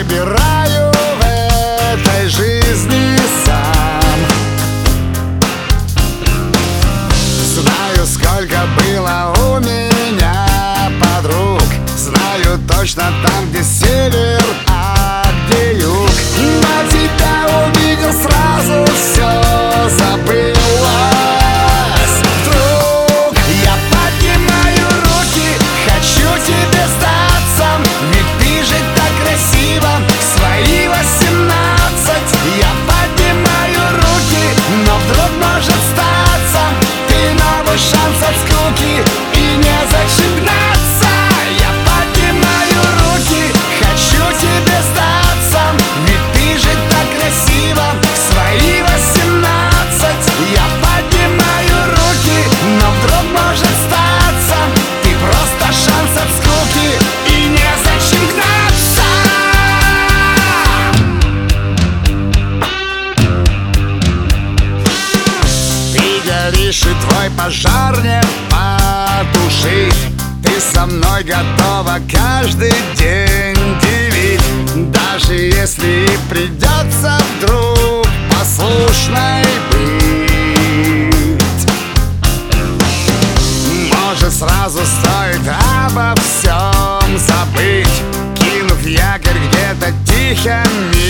выбираю в этой жизни сам. Знаю, сколько было у меня подруг, знаю точно там, где север, а где юг. Но тебя увидел, сразу все забылось. Вдруг я поднимаю руки, хочу тебе сдаться, ведь ты же так красива в свои 18. Я поднимаю руки, но вдруг может статься ты новый шанс от скуки, и незачем гнаться. Я поднимаю руки, хочу тебе сдаться, ведь ты же так красива в свои 18. Я поднимаю руки, но вдруг может статься ты просто шанс от скуки, и незачем гнаться. Ты горишь, и твой пожар не потушить. Ты со мной готова каждый день делить, даже если и придется вдруг послушной быть. Может, сразу стоит обо всем забыть, кинув якорь где-то тихо.